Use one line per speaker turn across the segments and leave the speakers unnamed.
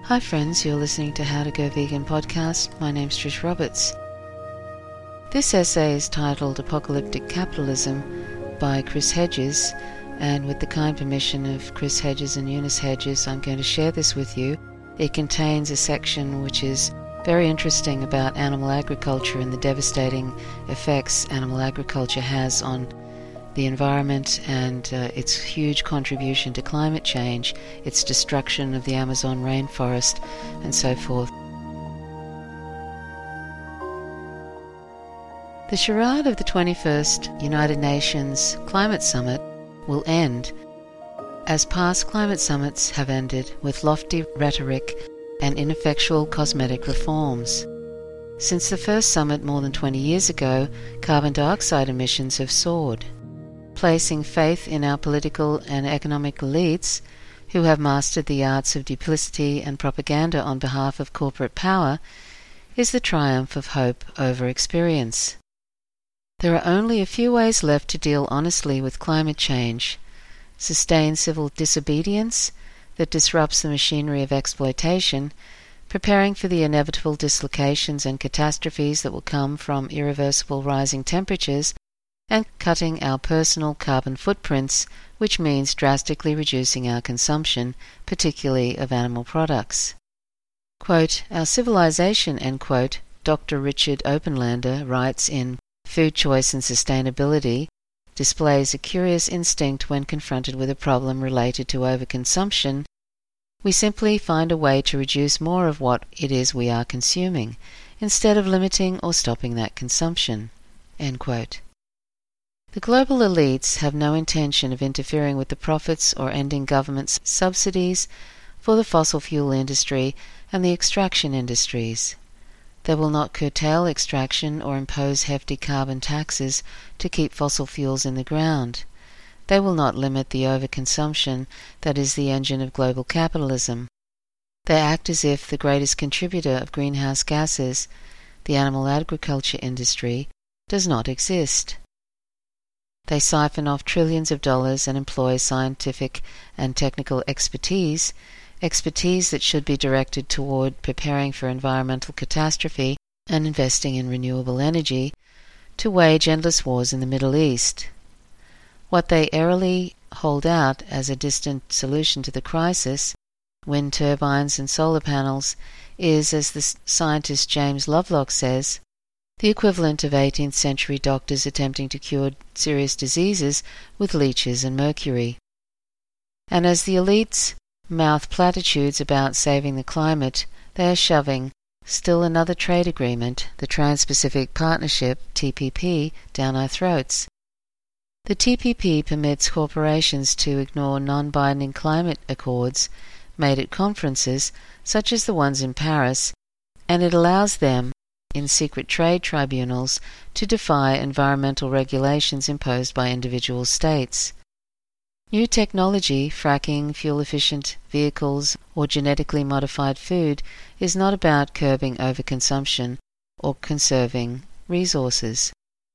Hi friends, you're listening to How to Go Vegan podcast. My name's Trish Roberts. This essay is titled Apocalyptic Capitalism by Chris Hedges, and with the kind permission of Chris Hedges and Eunice Hedges, I'm going to share this with you. It contains a section which is very interesting about animal agriculture and the devastating effects animal agriculture has on the environment and its huge contribution to climate change, its destruction of the Amazon rainforest, and so forth. The charade of the 21st United Nations Climate Summit will end, as past climate summits have ended, with lofty rhetoric and ineffectual cosmetic reforms. Since the first summit more than 20 years ago, carbon dioxide emissions have soared. Placing faith in our political and economic elites, who have mastered the arts of duplicity and propaganda on behalf of corporate power, is the triumph of hope over experience. There are only a few ways left to deal honestly with climate change: sustain civil disobedience that disrupts the machinery of exploitation, preparing for the inevitable dislocations and catastrophes that will come from irreversible rising temperatures, and cutting our personal carbon footprints, which means drastically reducing our consumption, particularly of animal products. Quote, "Our civilization," end quote, Dr. Richard Openlander writes in Food Choice and Sustainability, displays a curious instinct when confronted with a problem related to overconsumption. We simply find a way to reduce more of what it is we are consuming, instead of limiting or stopping that consumption. End quote. The global elites have no intention of interfering with the profits or ending government subsidies for the fossil fuel industry and the extraction industries. They will not curtail extraction or impose hefty carbon taxes to keep fossil fuels in the ground. They will not limit the overconsumption that is the engine of global capitalism. They act as if the greatest contributor of greenhouse gases, the animal agriculture industry, does not exist. They siphon off trillions of dollars and employ scientific and technical expertise that should be directed toward preparing for environmental catastrophe and investing in renewable energy, to wage endless wars in the Middle East. What they airily hold out as a distant solution to the crisis, wind turbines and solar panels, is, as the scientist James Lovelock says, the equivalent of 18th century doctors attempting to cure serious diseases with leeches and mercury. And as the elites mouth platitudes about saving the climate, they are shoving still another trade agreement, the Trans-Pacific Partnership, TPP, down our throats. The TPP permits corporations to ignore non-binding climate accords made at conferences such as the ones in Paris, and it allows them, in secret trade tribunals, to defy environmental regulations imposed by individual states. New technology, fracking, fuel-efficient vehicles, or genetically modified food is not about curbing overconsumption or conserving resources.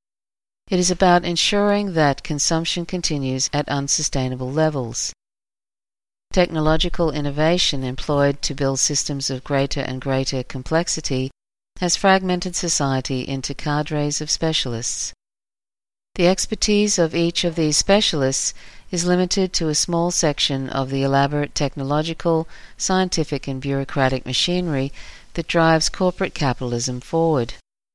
It is about ensuring that consumption continues at unsustainable levels. Technological innovation employed to build systems of greater and greater complexity has fragmented society into cadres of specialists. The expertise of each of these specialists is limited to a small section of the elaborate technological, scientific and bureaucratic machinery that drives corporate capitalism forward.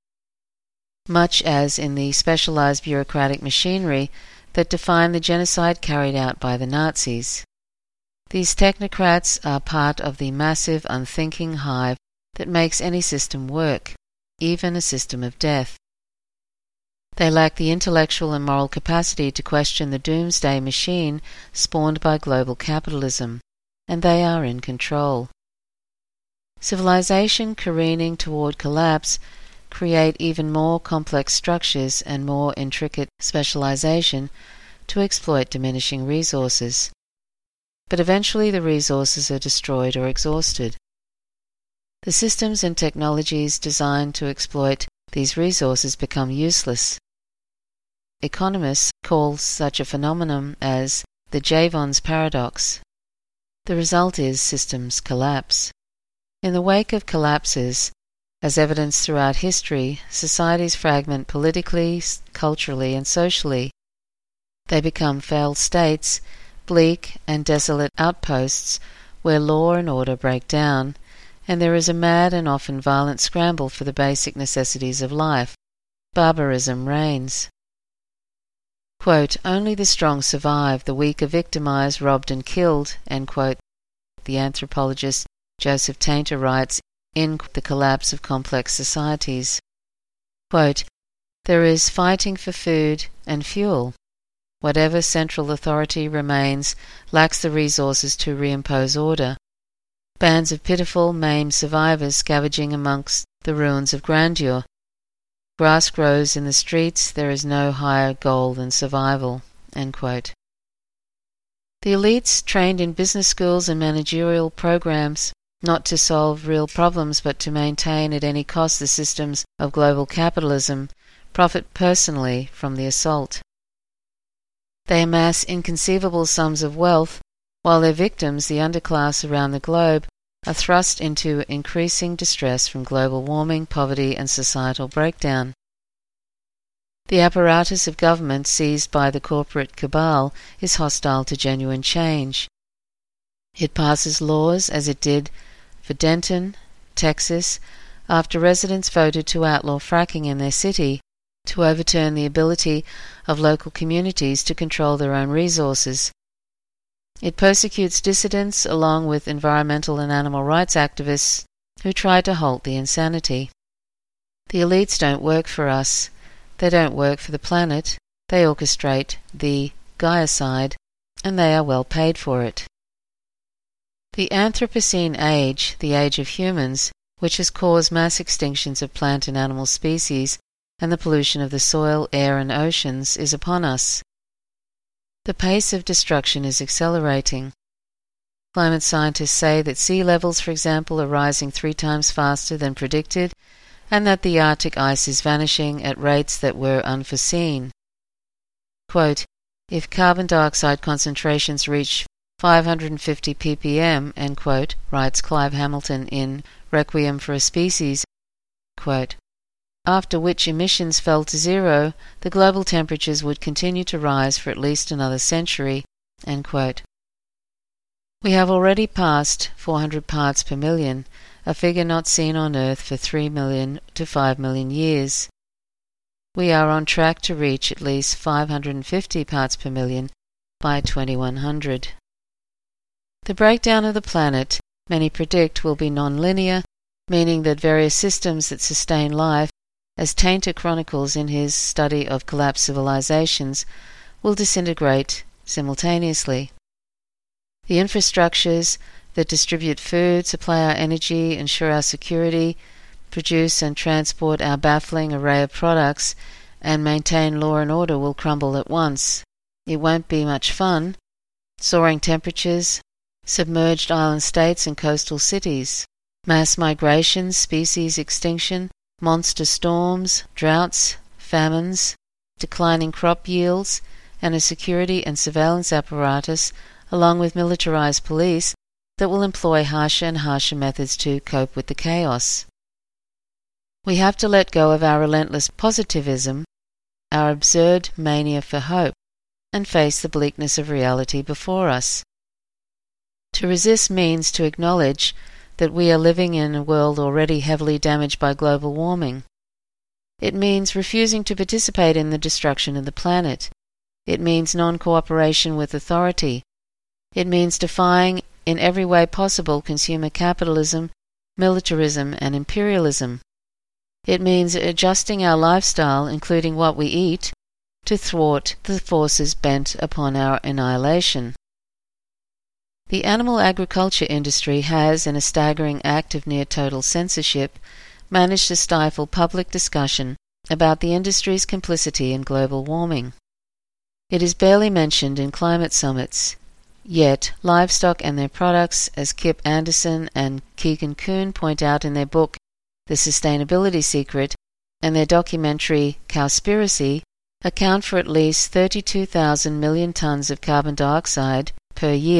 Much as in the specialized bureaucratic machinery that defined the genocide carried out by the Nazis. These technocrats are part of the massive, unthinking hive that makes any system work, even a system of death. They lack the intellectual and moral capacity to question the doomsday machine spawned by global capitalism, and they are in control. Civilization careening toward collapse create even more complex structures and more intricate specialization to exploit diminishing resources. But eventually the resources are destroyed or exhausted. The systems and technologies designed to exploit these resources become useless. Economists call such a phenomenon as the Jevons paradox. The result is systems collapse. In the wake of collapses, as evidenced throughout history, societies fragment politically, culturally, and socially. They become failed states, bleak and desolate outposts where law and order break down, and there is a mad and often violent scramble for the basic necessities of life. Barbarism reigns. Quote, "Only the strong survive, the weak are victimized, robbed and killed," end quote, the anthropologist Joseph Tainter writes in The Collapse of Complex Societies. Quote, "There is fighting for food and fuel. Whatever central authority remains lacks the resources to reimpose order. Bands of pitiful, maimed survivors scavenging amongst the ruins of grandeur. Grass grows in the streets, there is no higher goal than survival." End quote. The elites, trained in business schools and managerial programs, not to solve real problems but to maintain at any cost the systems of global capitalism, profit personally from the assault. They amass inconceivable sums of wealth, while their victims, the underclass around the globe, are thrust into increasing distress from global warming, poverty, and societal breakdown. The apparatus of government seized by the corporate cabal is hostile to genuine change. It passes laws, as it did for Denton, Texas, after residents voted to outlaw fracking in their city, to overturn the ability of local communities to control their own resources. It persecutes dissidents along with environmental and animal rights activists who try to halt the insanity. The elites don't work for us. They don't work for the planet. They orchestrate the Gaiacide, and they are well paid for it. The Anthropocene age, the age of humans, which has caused mass extinctions of plant and animal species and the pollution of the soil, air, and oceans, is upon us. The pace of destruction is accelerating. Climate scientists say that sea levels, for example, are rising 3 times faster than predicted, and that the Arctic ice is vanishing at rates that were unforeseen. Quote, "If carbon dioxide concentrations reach 550 ppm," end quote, writes Clive Hamilton in Requiem for a Species, quote, "after which emissions fell to zero, the global temperatures would continue to rise for at least another century." End quote. We have already passed 400 parts per million, a figure not seen on Earth for 3 million to 5 million years. We are on track to reach at least 550 parts per million by 2100. The breakdown of the planet, many predict, will be non-linear, meaning that various systems that sustain life, as Tainter chronicles in his study of collapsed civilizations, will disintegrate simultaneously. The infrastructures that distribute food, supply our energy, ensure our security, produce and transport our baffling array of products, and maintain law and order will crumble at once. It won't be much fun. Soaring temperatures, submerged island states and coastal cities, mass migrations, species extinction, monster storms, droughts, famines, declining crop yields, and a security and surveillance apparatus, along with militarized police, that will employ harsher and harsher methods to cope with the chaos. We have to let go of our relentless positivism, our absurd mania for hope, and face the bleakness of reality before us. To resist means to acknowledge that we are living in a world already heavily damaged by global warming. It means refusing to participate in the destruction of the planet. It means non-cooperation with authority. It means defying in every way possible consumer capitalism, militarism, and imperialism. It means adjusting our lifestyle, including what we eat, to thwart the forces bent upon our annihilation. The animal agriculture industry has, in a staggering act of near-total censorship, managed to stifle public discussion about the industry's complicity in global warming. It is barely mentioned in climate summits. Yet, livestock and their products, as Kip Anderson and Keegan Kuhn point out in their book The Sustainability Secret and their documentary Cowspiracy, account for at least 32,000 million tons of carbon dioxide per year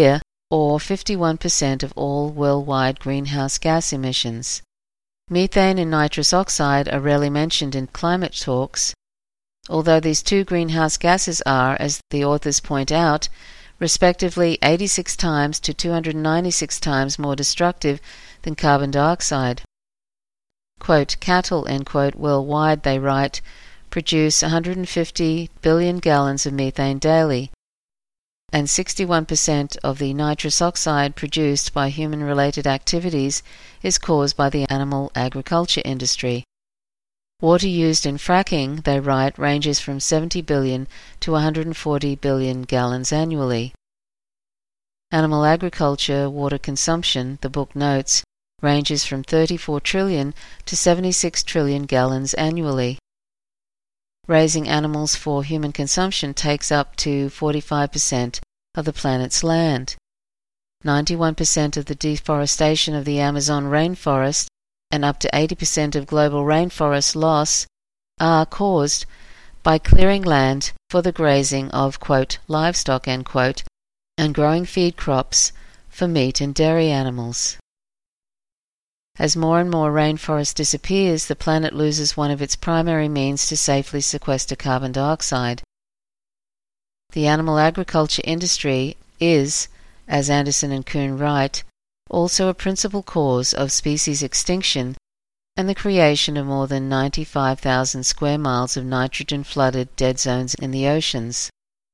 or 51% of all worldwide greenhouse gas emissions. Methane and nitrous oxide are rarely mentioned in climate talks, although these two greenhouse gases are, as the authors point out, respectively 86 times to 296 times more destructive than carbon dioxide. Quote, cattle, end quote, worldwide, they write, produce 150 billion gallons of methane daily, and 61% of the nitrous oxide produced by human-related activities is caused by the animal agriculture industry. Water used in fracking, they write, ranges from 70 billion to 140 billion gallons annually. Animal agriculture water consumption, the book notes, ranges from 34 trillion to 76 trillion gallons annually. Raising animals for human consumption takes up to 45% of the planet's land. 91% of the deforestation of the Amazon rainforest and up to 80% of global rainforest loss are caused by clearing land for the grazing of, quote, livestock, end quote, and growing feed crops for meat and dairy animals. As more and more rainforest disappears, the planet loses one of its primary means to safely sequester carbon dioxide. The animal agriculture industry is, as Anderson and Kuhn write, also a principal cause of species extinction and the creation of more than 95,000 square miles of nitrogen-flooded dead zones in the oceans.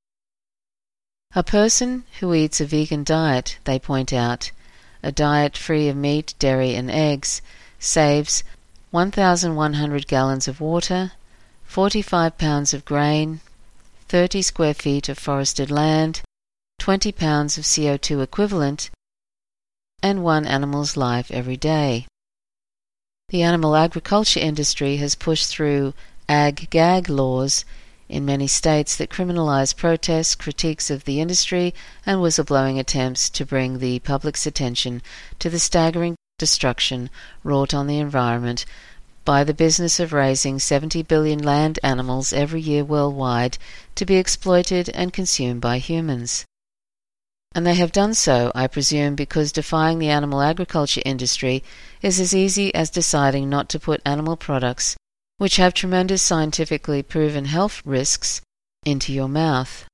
A person who eats a vegan diet, they point out, a diet free of meat, dairy and eggs, saves 1,100 gallons of water, 45 pounds of grain, 30 square feet of forested land, 20 pounds of CO2 equivalent, and one animal's life every day. The animal agriculture industry has pushed through ag-gag laws in many states that criminalize protests, critiques of the industry, and whistleblowing attempts to bring the public's attention to the staggering destruction wrought on the environment by the business of raising 70 billion land animals every year worldwide to be exploited and consumed by humans. And they have done so, I presume, because defying the animal agriculture industry is as easy as deciding not to put animal products, which have tremendous scientifically proven health risks, into your mouth.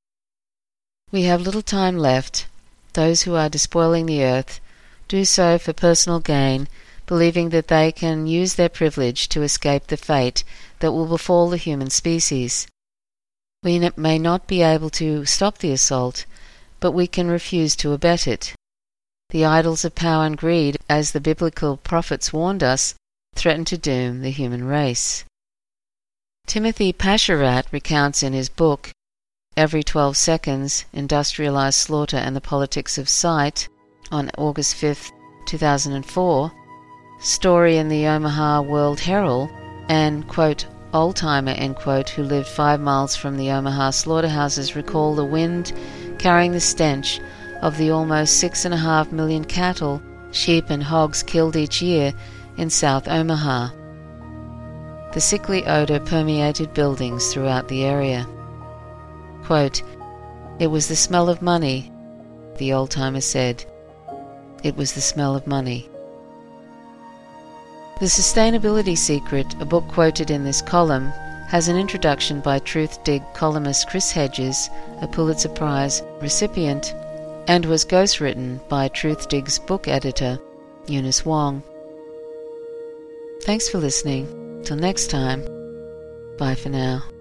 We have little time left. Those who are despoiling the earth do so for personal gain, believing that they can use their privilege to escape the fate that will befall the human species. We may not be able to stop the assault, but we can refuse to abet it. The idols of power and greed, as the biblical prophets warned us, threaten to doom the human race. Timothy Pasherat recounts in his book, Every 12 Seconds, Industrialized Slaughter and the Politics of Sight, on August 5, 2004, story in the Omaha World Herald, and, quote, old-timer, end quote, who lived 5 miles from the Omaha slaughterhouses recall the wind carrying the stench of the almost 6.5 million cattle, sheep and hogs killed each year in South Omaha. The sickly odor permeated buildings throughout the area. Quote, it was the smell of money, the old-timer said. It was the smell of money. The Sustainability Secret, a book quoted in this column, has an introduction by Truthdig columnist Chris Hedges, a Pulitzer Prize recipient, and was ghostwritten by Truthdig's book editor, Eunice Wong. Thanks for listening. Till next time, bye for now.